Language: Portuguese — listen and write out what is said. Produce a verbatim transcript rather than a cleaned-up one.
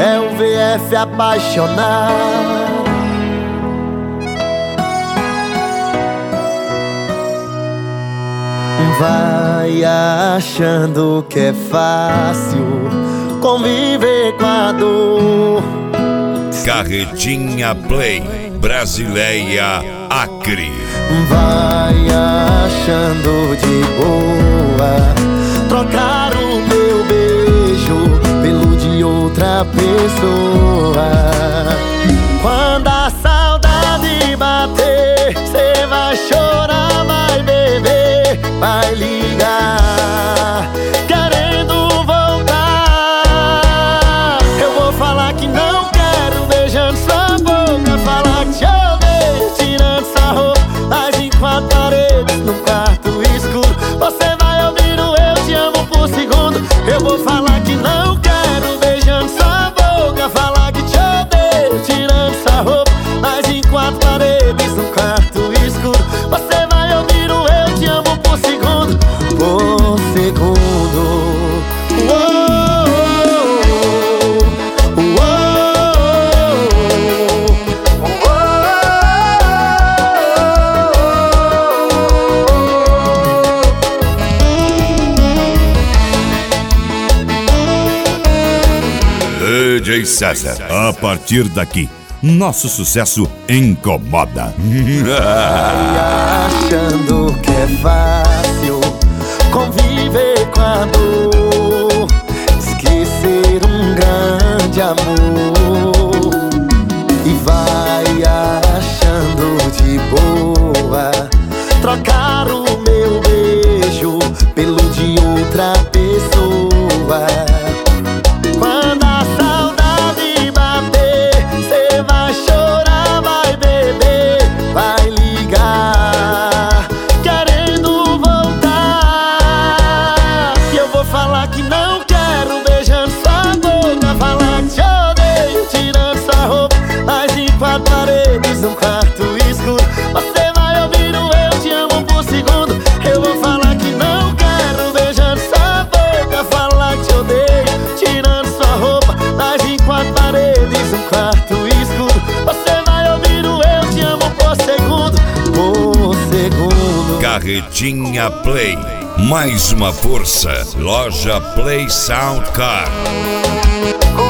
é o V F apaixonado. Vai achando que é fácil conviver com a dor. Carretinha Play, Brasileia, Acre. Vai achando de boa trocar o meu beijo pelo de outra pessoa. Quando a saudade bater, cê vai chorar, vai beber, vai ligar querendo voltar. Eu vou falar que não quero, beijando sua boca, falar que te odeio, tirando sua roupa, mas em quatro paredes, num quarto escuro, você vai ouvir o eu te amo por segundo. Eu vou falar que não quero, beijando sua boca, falar que te odeio, tirando sua roupa, mas em quatro paredes, num quarto escuro, você vai ouvir o eu te amo por segundo, por segundo. Uou. D J César, a partir daqui, nosso sucesso incomoda. Vai achando que é fácil conviver com a dor, esquecer um grande amor. E vai achando de boa trocar o meu beijo pelo de outra pessoa. Quando a saudade bater, cê vai chorar, vai beber, vai ligar querendo voltar. E eu vou falar que não quero, beijando sua boca, falar que te odeio, tirando sua roupa, mas em quatro paredes, num quarto escuro, você vai ouvir o eu te amo por segundo. Eu vou falar que não quero, beijando sua boca, falar que te odeio, tirando sua roupa, mas em quatro paredes, um quarto escuro, você vai ouvir o eu te amo por segundo, por segundo. Carretinha Play, mais uma força. Loja Play Sound Car.